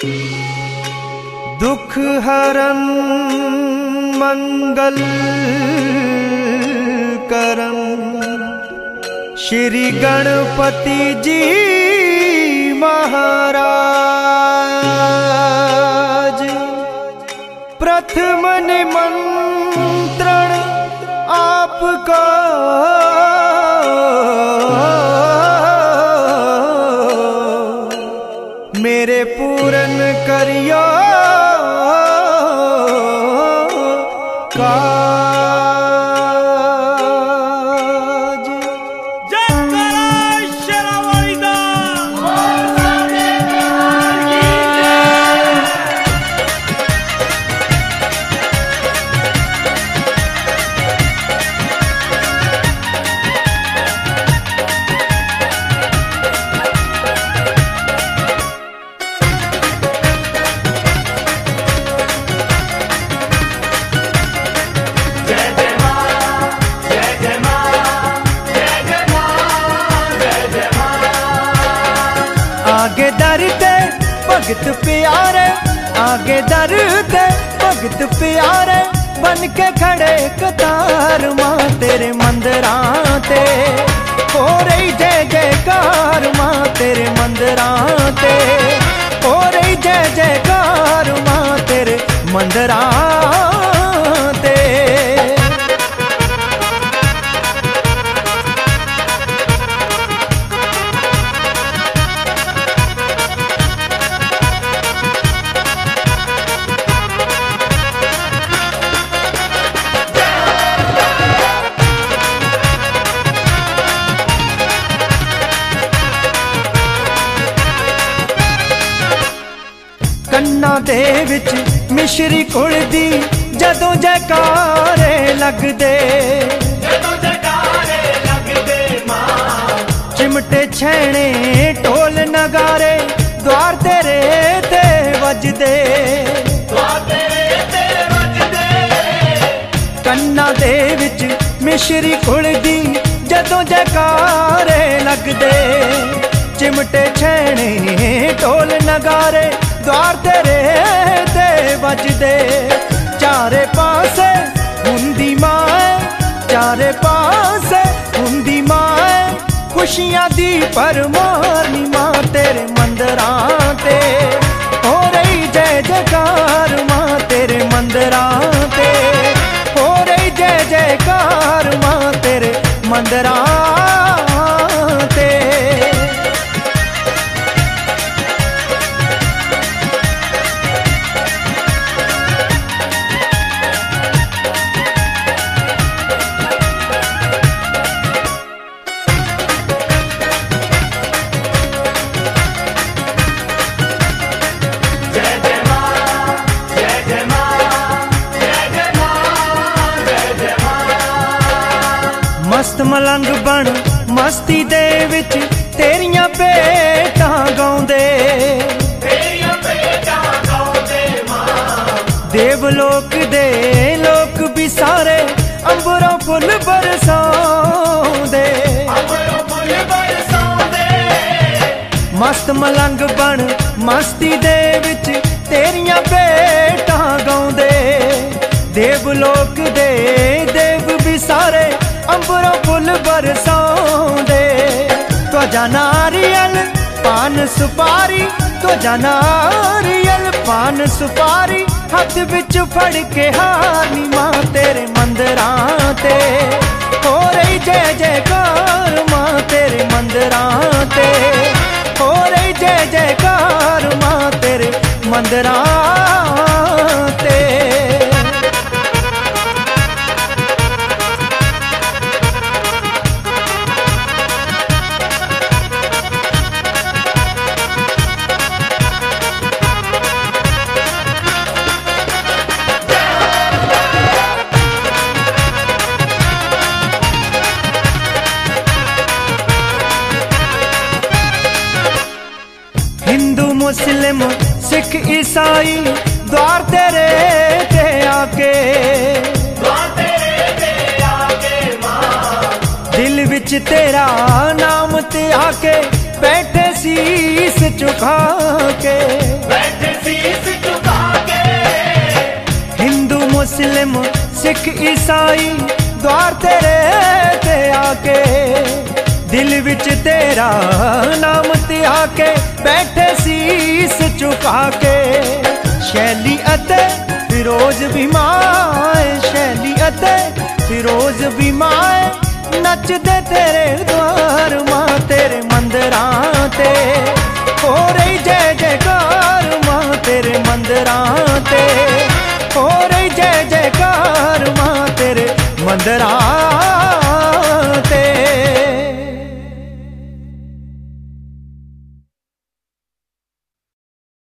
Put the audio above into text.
दुख हरन मंगल करन श्री गणपति जी महाराज। प्रथम निमंत्रण आपका मेरे पूरन करियो काज। जय कराय शेरावाली दा आगे दर ते भगत प्यारे, आगे दर ते भगत प्यारे बन के खड़े कतार मां तेरे मंदिरां ते हो रही जय जयकार मां तेरे मंदिरां ते हो रही जय जयकार मां तेरे मंदिरां ते। ਕੰਨਾਂ ਦੇ ਵਿੱਚ ਮਿਸ਼ਰੀ ਘੁਲਦੀ ਜਦੋਂ ਜੈਕਾਰੇ ਲੱਗਦੇ, ਜਦੋਂ ਜੈਕਾਰੇ ਲੱਗਦੇ ਮਾਂ ਚਿਮਟੇ ਛੈਣੇ ਢੋਲ ਨਗਾਰੇ ਦੁਆਰ ਤੇਰੇ ਤੇ ਵੱਜਦੇ, ਦੁਆਰ ਤੇਰੇ ਤੇ ਵੱਜਦੇ। ਕੰਨਾਂ ਦੇ ਵਿੱਚ ਮਿਸ਼ਰੀ ਘੁਲਦੀ ਜਦੋਂ ਜੈਕਾਰੇ ਲੱਗਦੇ, चिमटे छेने ढोल नगारे द्वार तेरे ते बजदे। चारे पासे हुंदी माए, चारे पासे हुंदी माए खुशियां दी परमानी मां तेरे मंदिरां ते हो रही जय जयकार मां तेरे मंदिरां ते हो रही जय जयकार मां तेरे मंदिरां ते। मस्त मलंग बन मस्ती दे विच तेरियां भेटां गाउंदे, तेरियां भेटां गाउंदे मां देवलोक दे लोक भी सारे अंबरों फुल बरसाउंदे, अंबरों फुल बरसाउंदे। मस्त मलंग बन मस्ती दे विच तेरियां भेटां गाउंदे, देवलोक दे देव भी सारे अंबरों फुल बरसाउंदे। त्वजा नारियल पान सुपारी, त्वजा नारियल पान सुपारी हथ विच फड़ के हारनी मां तेरे मंदिरां ते हो रही जय जयकार मां तेरे मंदिरां ते हो रही जय जयकार मां तेरे मंदिरां ते। हिंदू मुस्लिम सिख ईसाई द्वार तेरे ते आके, द्वार तेरे ते आके मां दिल विच तेरा नाम ते आके बैठे शीस झुका के, बैठे शीस झुका के। हिंदू मुस्लिम सिख ईसाई द्वार तेरे ते आके, दिल विच तेरा नाम धिया के बैठे शीस झुका के। शैली अते फिरोज भी माए, शैली अते फिरोज भी माए, नचदे तेरे द्वार मां तेरे मंदिरां ते। हो रही जय जयकार मां तेरे मंदिरां ते, हो रही जय जयकार मां तेरे मंदिरां